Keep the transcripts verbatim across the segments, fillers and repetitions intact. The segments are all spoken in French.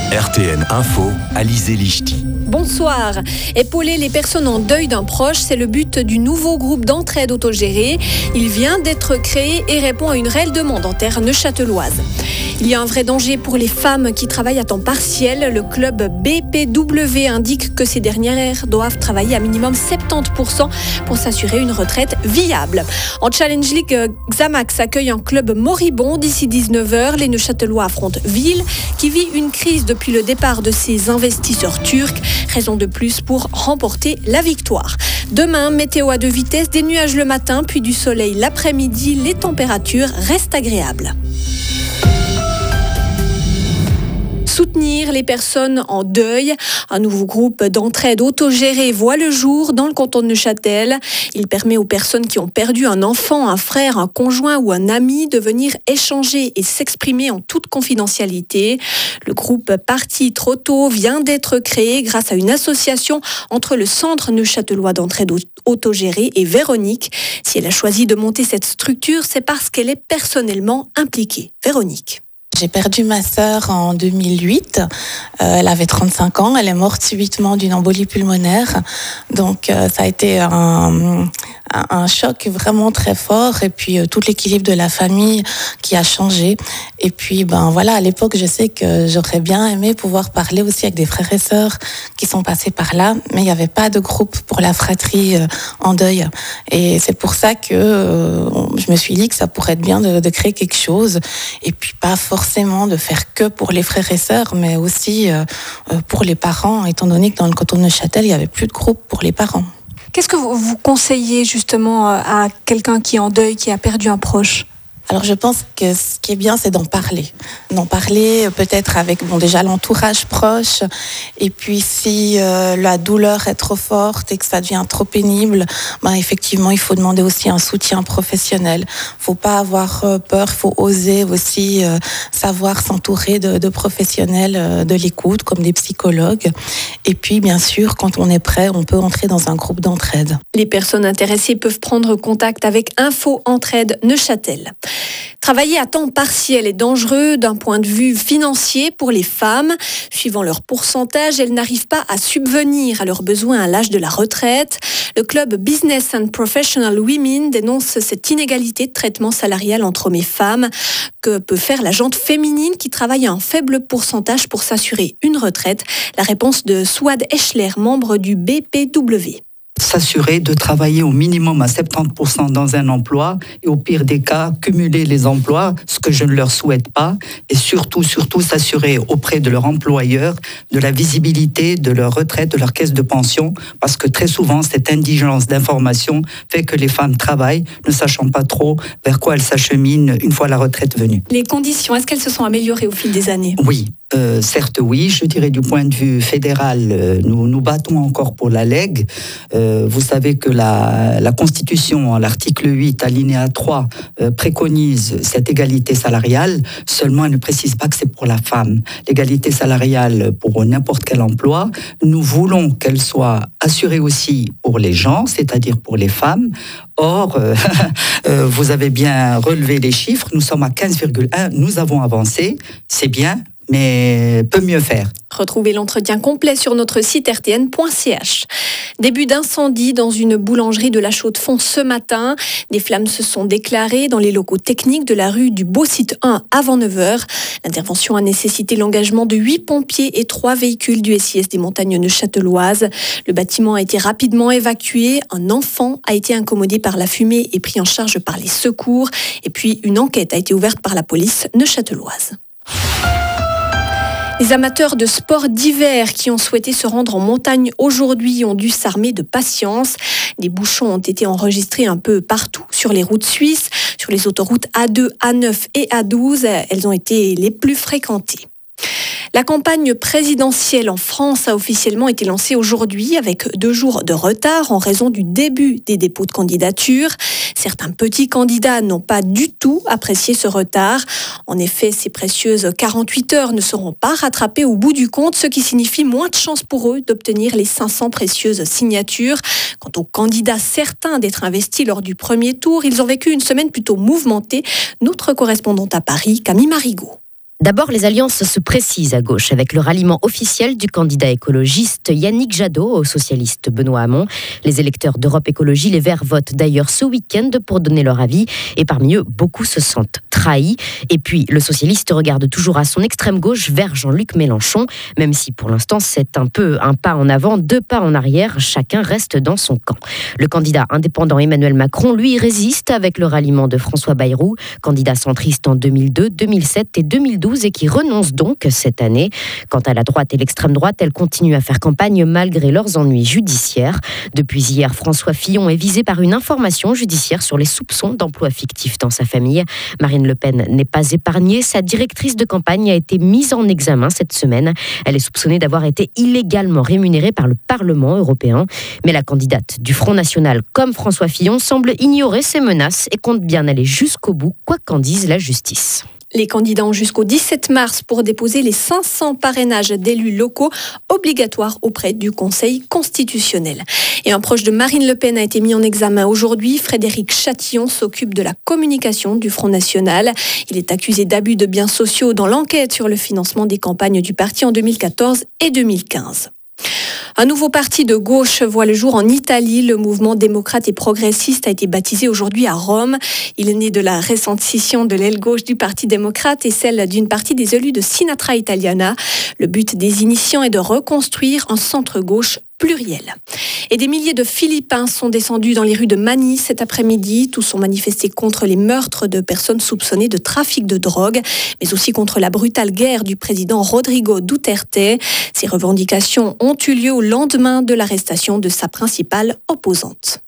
R T N Info, Alizé Lichty. Bonsoir. Épauler les personnes en deuil d'un proche, c'est le but du nouveau groupe d'entraide autogéré. Il vient d'être créé et répond à une réelle demande en terre neuchâteloise. Il y a un vrai danger pour les femmes qui travaillent à temps partiel. Le club B P W indique que ces dernières doivent travailler à minimum soixante-dix pour cent pour s'assurer une retraite viable. En Challenge League, Xamax accueille un club moribond d'ici dix-neuf heures. Les Neuchâtelois affrontent Ville, qui vit une crise depuis le départ de ses investisseurs turcs. Raison de plus pour remporter la victoire. Demain, météo à deux vitesses, des nuages le matin, puis du soleil l'après-midi. Les températures restent agréables. Soutenir les personnes en deuil. Un nouveau groupe d'entraide autogéré voit le jour dans le canton de Neuchâtel. Il permet aux personnes qui ont perdu un enfant, un frère, un conjoint ou un ami de venir échanger et s'exprimer en toute confidentialité. Le groupe Parti trop tôt vient d'être créé grâce à une association entre le Centre neuchâtelois d'entraide autogérée et Véronique. Si elle a choisi de monter cette structure, c'est parce qu'elle est personnellement impliquée. Véronique. J'ai perdu ma sœur en deux mille huit. Euh, elle avait trente-cinq ans. Elle est morte subitement d'une embolie pulmonaire. Donc, euh, ça a été un, un, un choc vraiment très fort. Et puis, euh, tout l'équilibre de la famille qui a changé. Et puis, ben voilà, à l'époque, je sais que j'aurais bien aimé pouvoir parler aussi avec des frères et sœurs qui sont passés par là. Mais il n'y avait pas de groupe pour la fratrie euh, en deuil. Et c'est pour ça que euh, je me suis dit que ça pourrait être bien de, de créer quelque chose. Et puis, pas forcément de faire que pour les frères et sœurs, mais aussi euh, pour les parents, étant donné que dans le canton de Neuchâtel, il n'y avait plus de groupe pour les parents. Qu'est-ce que vous, vous conseillez justement à quelqu'un qui est en deuil, qui a perdu un proche ? Alors je pense que ce qui est bien, c'est d'en parler. D'en parler peut-être avec bon déjà l'entourage proche. Et puis si euh, la douleur est trop forte et que ça devient trop pénible, ben effectivement, il faut demander aussi un soutien professionnel. Faut pas avoir peur, faut oser aussi euh, savoir s'entourer de, de professionnels euh, de l'écoute, comme des psychologues. Et puis bien sûr, quand on est prêt, on peut entrer dans un groupe d'entraide. Les personnes intéressées peuvent prendre contact avec Info Entraide Neuchâtel. Travailler à temps partiel est dangereux d'un point de vue financier pour les femmes. Suivant leur pourcentage, elles n'arrivent pas à subvenir à leurs besoins à l'âge de la retraite. Le club Business and Professional Women dénonce cette inégalité de traitement salarial entre hommes et femmes. Que peut faire la gente féminine qui travaille à un faible pourcentage pour s'assurer une retraite ? La réponse de Souad Eschler, membre du B P W. S'assurer de travailler au minimum à soixante-dix pour cent dans un emploi et au pire des cas, cumuler les emplois, ce que je ne leur souhaite pas, et surtout, surtout s'assurer auprès de leur employeur de la visibilité de leur retraite, de leur caisse de pension, parce que très souvent, cette indigence d'information fait que les femmes travaillent, ne sachant pas trop vers quoi elles s'acheminent une fois la retraite venue. Les conditions, est-ce qu'elles se sont améliorées au fil des années ? Oui. Euh, certes oui, je dirais du point de vue fédéral, euh, nous nous battons encore pour la L E G. Euh, vous savez que la, la Constitution, l'article huit, alinéa trois, euh, préconise cette égalité salariale, seulement elle ne précise pas que c'est pour la femme. L'égalité salariale pour n'importe quel emploi, nous voulons qu'elle soit assurée aussi pour les gens, c'est-à-dire pour les femmes. Or, euh, euh, vous avez bien relevé les chiffres, nous sommes à quinze virgule un, nous avons avancé, c'est bien, mais peut mieux faire. Retrouvez l'entretien complet sur notre site r t n point c h. Début d'incendie dans une boulangerie de la Chaux-de-Fonds ce matin. Des flammes se sont déclarées dans les locaux techniques de la rue du Beau-Site un avant neuf heures. L'intervention a nécessité l'engagement de huit pompiers et trois véhicules du S I S des montagnes neuchâteloises. Le bâtiment a été rapidement évacué. Un enfant a été incommodé par la fumée et pris en charge par les secours. Et puis une enquête a été ouverte par la police neuchâteloise. Les amateurs de sports d'hiver qui ont souhaité se rendre en montagne aujourd'hui ont dû s'armer de patience. Des bouchons ont été enregistrés un peu partout sur les routes suisses, sur les autoroutes A deux, A neuf et A douze. Elles ont été les plus fréquentées. La campagne présidentielle en France a officiellement été lancée aujourd'hui avec deux jours de retard en raison du début des dépôts de candidature. Certains petits candidats n'ont pas du tout apprécié ce retard. En effet, ces précieuses quarante-huit heures ne seront pas rattrapées au bout du compte, ce qui signifie moins de chances pour eux d'obtenir les cinq cents précieuses signatures. Quant aux candidats certains d'être investis lors du premier tour, ils ont vécu une semaine plutôt mouvementée. Notre correspondante à Paris, Camille Marigot. D'abord, les alliances se précisent à gauche avec le ralliement officiel du candidat écologiste Yannick Jadot au socialiste Benoît Hamon. Les électeurs d'Europe Écologie Les Verts votent d'ailleurs ce week-end pour donner leur avis et parmi eux, beaucoup se sentent trahis. Et puis, le socialiste regarde toujours à son extrême gauche vers Jean-Luc Mélenchon, même si pour l'instant c'est un peu un pas en avant, deux pas en arrière, chacun reste dans son camp. Le candidat indépendant Emmanuel Macron, lui, résiste avec le ralliement de François Bayrou, candidat centriste en deux mille deux, deux mille sept et deux mille douze et qui renonce donc cette année. Quant à la droite et l'extrême droite, elles continuent à faire campagne malgré leurs ennuis judiciaires. Depuis hier, François Fillon est visé par une information judiciaire sur les soupçons d'emploi fictif dans sa famille. Marine Le Pen n'est pas épargnée. Sa directrice de campagne a été mise en examen cette semaine. Elle est soupçonnée d'avoir été illégalement rémunérée par le Parlement européen. Mais la candidate du Front National, comme François Fillon, semble ignorer ces menaces et compte bien aller jusqu'au bout, quoi qu'en dise la justice. Les candidats ont jusqu'au dix-sept mars pour déposer les cinq cents parrainages d'élus locaux obligatoires auprès du Conseil constitutionnel. Et un proche de Marine Le Pen a été mis en examen aujourd'hui. Frédéric Chatillon s'occupe de la communication du Front National. Il est accusé d'abus de biens sociaux dans l'enquête sur le financement des campagnes du parti en deux mille quatorze et deux mille quinze. Un nouveau parti de gauche voit le jour en Italie. Le mouvement démocrate et progressiste a été baptisé aujourd'hui à Rome. Il est né de la récente scission de l'aile gauche du Parti démocrate et celle d'une partie des élus de Sinatra Italiana. Le but des initiants est de reconstruire un centre-gauche pluriel. Et des milliers de Philippins sont descendus dans les rues de Manille cet après-midi. Tous ont manifesté contre les meurtres de personnes soupçonnées de trafic de drogue, mais aussi contre la brutale guerre du président Rodrigo Duterte. Ces revendications ont eu lieu au lendemain de l'arrestation de sa principale opposante.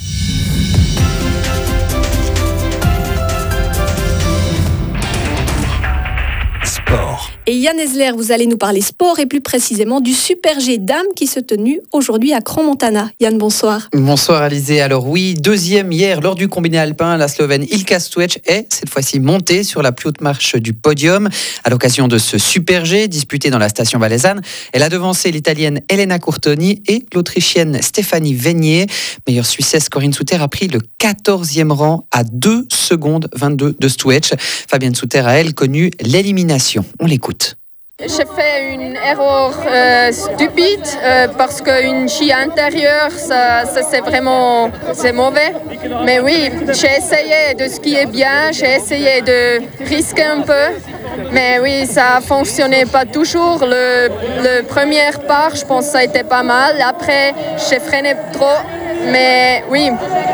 Sport. Et Yann Esler, vous allez nous parler sport et plus précisément du Super G Dames qui se tenu aujourd'hui à Crans-Montana. Yann, bonsoir. Bonsoir Alizé. Alors oui, deuxième hier lors du combiné alpin, la Slovène Ilka Stuec est cette fois-ci montée sur la plus haute marche du podium à l'occasion de ce Super G disputé dans la station valaisanne. Elle a devancé l'Italienne Elena Curtoni et l'Autrichienne Stéphanie Vénier. Meilleure Suissesse Corinne Souter a pris le quatorzième rang à deux secondes vingt-deux de Stuec. Fabienne Souter a elle connu l'élimination. On l'écoute. J'ai fait une erreur euh, stupide euh, parce qu'une scie intérieure, ça, ça c'est vraiment c'est mauvais. Mais oui, j'ai essayé de skier bien, j'ai essayé de risquer un peu. Mais oui, ça ne fonctionnait pas toujours. Le, le premier part, je pense que ça a été pas mal. Après, j'ai freiné trop. Mais oui,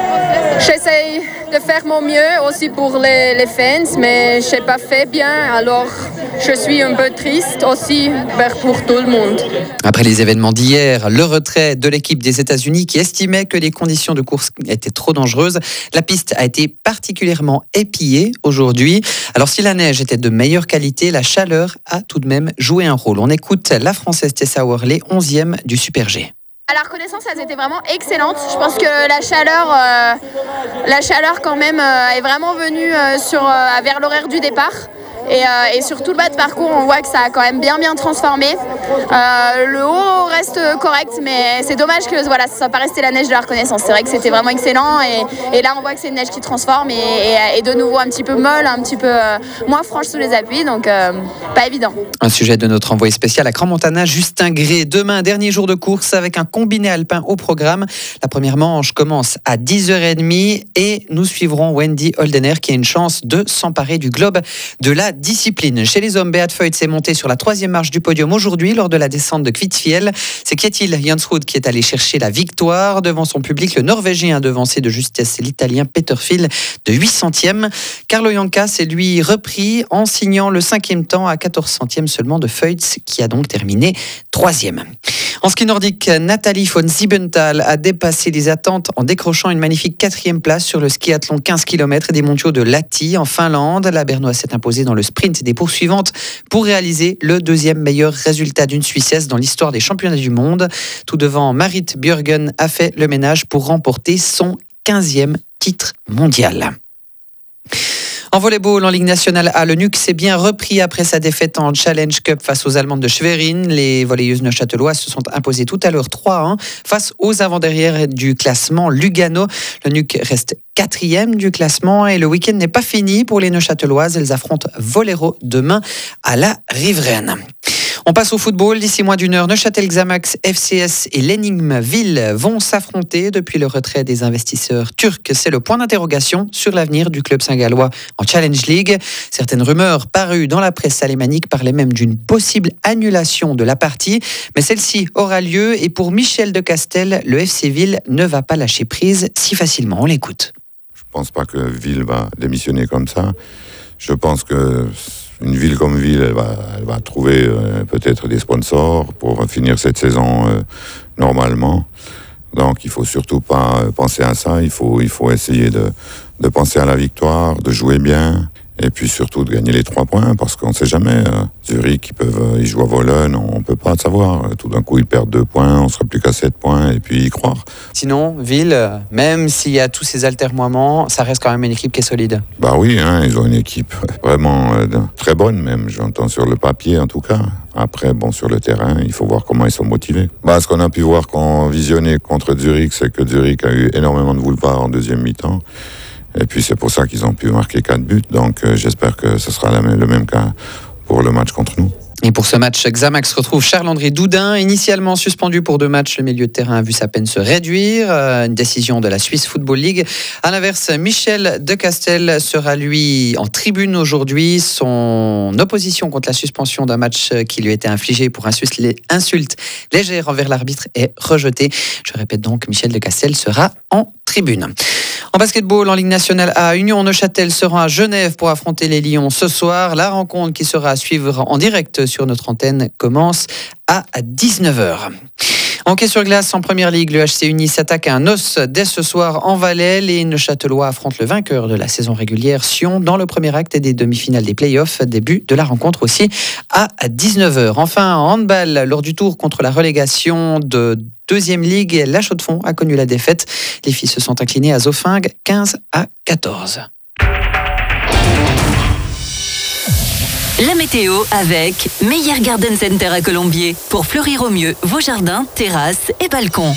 j'essaye de faire mon mieux aussi pour les, les fans, mais je n'ai pas fait bien. Alors, je suis un peu triste aussi pour tout le monde. Après les événements d'hier, le retrait de l'équipe des États-Unis qui estimait que les conditions de course étaient trop dangereuses, la piste a été particulièrement épillée aujourd'hui. Alors si la neige était de meilleure qualité, la chaleur a tout de même joué un rôle. On écoute la Française Tessa Worley, onzième du Super G. À la reconnaissance, elles étaient vraiment excellentes. Je pense que la chaleur, euh, la chaleur quand même euh, est vraiment venue euh, sur, euh, vers l'horaire du départ. Et, euh, et sur tout le bas de parcours, on voit que ça a quand même bien bien transformé. Euh, le haut reste correct, mais c'est dommage que voilà, ça ne soit pas resté la neige de la reconnaissance. C'est vrai que c'était vraiment excellent. Et, et là, on voit que c'est une neige qui transforme et, et, et de nouveau un petit peu molle, un petit peu euh, moins franche sous les appuis. Donc, euh, pas évident. Un sujet de notre envoyé spécial à Crans-Montana, Justin Gré. Demain, dernier jour de course avec un combiné alpin au programme. La première manche commence à dix heures trente et nous suivrons Wendy Holdener qui a une chance de s'emparer du globe de la discipline. Chez les hommes, Beat Feut s'est monté sur la troisième marche du podium aujourd'hui lors de la descente de Kvitfjell. C'est Kjetil Jansrud qui est allé chercher la victoire devant son public. Le Norvégien a devancé de justesse l'Italien Peter Phil de huit centièmes. Carlo Janka s'est lui repris en signant le cinquième temps à quatorze centièmes seulement de Feut qui a donc terminé troisième. En ski nordique, Nathalie von Siebenthal a dépassé les attentes en décrochant une magnifique quatrième place sur le skiathlon quinze kilomètres des mondiaux de Lahti en Finlande. La Bernoise s'est imposée dans le sprint des poursuivantes pour réaliser le deuxième meilleur résultat d'une Suissesse dans l'histoire des championnats du monde. Tout devant Marit Bjørgen a fait le ménage pour remporter son quinzième titre mondial. En volleyball, en Ligue nationale A, le N U C s'est bien repris après sa défaite en Challenge Cup face aux Allemandes de Schwerin. Les volleyeuses neuchâteloises se sont imposées tout à l'heure trois à un face aux avant-derrière du classement Lugano. Le N U C reste quatrième du classement et le week-end n'est pas fini pour les neuchâteloises. Elles affrontent Vollero demain à la Riveraine. On passe au football. D'ici moins d'une heure, Neuchâtel-Xamax, F C S et Leningrad-Ville vont s'affronter depuis le retrait des investisseurs turcs. C'est le point d'interrogation sur l'avenir du club saint-gallois en Challenge League. Certaines rumeurs parues dans la presse alémanique parlaient même d'une possible annulation de la partie. Mais celle-ci aura lieu et pour Michel de Castel, le F C Ville ne va pas lâcher prise si facilement. On l'écoute. Je ne pense pas que Ville va démissionner comme ça. Je pense que une ville comme Ville, elle va, elle va trouver euh, peut-être des sponsors pour finir cette saison euh, normalement. Donc il ne faut surtout pas penser à ça. Il faut, il faut essayer de, de penser à la victoire, de jouer bien. Et puis surtout de gagner les trois points, parce qu'on ne sait jamais. Euh, Zurich, ils, peuvent, ils jouent à Vologne, on ne peut pas savoir. Tout d'un coup, ils perdent deux points, on ne sera plus qu'à sept points, et puis y croire. Sinon, Ville, même s'il y a tous ces altermoiements, ça reste quand même une équipe qui est solide. Bah oui, hein, ils ont une équipe vraiment euh, très bonne, même, j'entends sur le papier en tout cas. Après, bon, sur le terrain, il faut voir comment ils sont motivés. Bah, ce qu'on a pu voir quand on visionnait contre Zurich, c'est que Zurich a eu énormément de boulevard en deuxième mi-temps. Et puis c'est pour ça qu'ils ont pu marquer quatre buts. Donc euh, j'espère que ce sera la même, le même cas pour le match contre nous. Et pour ce match, Xamax retrouve Charles-André Doudin, initialement suspendu pour deux matchs. Le milieu de terrain a vu sa peine se réduire. Une décision de la Swiss Football League. À l'inverse, Michel de Castel sera lui en tribune aujourd'hui. Son opposition contre la suspension d'un match qui lui a été infligé pour insulte légère envers l'arbitre est rejetée. Je répète donc, Michel de Castel sera en tribune. En basketball, en Ligue nationale A, Union Neuchâtel sera à Genève pour affronter les Lions ce soir. La rencontre qui sera à suivre en direct sur notre antenne commence à dix-neuf heures. Hockey sur glace en première ligue, le H C Uni s'attaque à un os dès ce soir en Valais. Les Neuchâtelois affrontent le vainqueur de la saison régulière, Sion, dans le premier acte des demi-finales des playoffs. Début de la rencontre aussi à dix-neuf heures. Enfin, en handball, lors du tour contre la relégation de deuxième ligue, la Chaux-de-Fonds a connu la défaite. Les filles se sont inclinées à Zofingue, quinze à quatorze. La météo avec Meyer Garden Center à Colombier. Pour fleurir au mieux vos jardins, terrasses et balcons.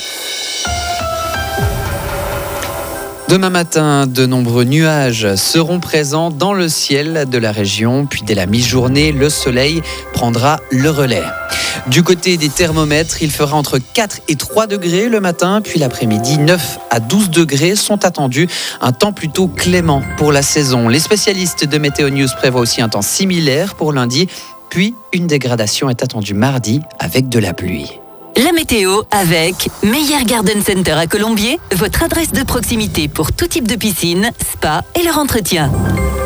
Demain matin, de nombreux nuages seront présents dans le ciel de la région. Puis dès la mi-journée, le soleil prendra le relais. Du côté des thermomètres, il fera entre quatre et trois degrés le matin, puis l'après-midi, neuf à douze degrés sont attendus. Un temps plutôt clément pour la saison. Les spécialistes de Météo News prévoient aussi un temps similaire pour lundi, puis une dégradation est attendue mardi avec de la pluie. La météo avec Meyer Garden Center à Colombier, votre adresse de proximité pour tout type de piscine, spa et leur entretien.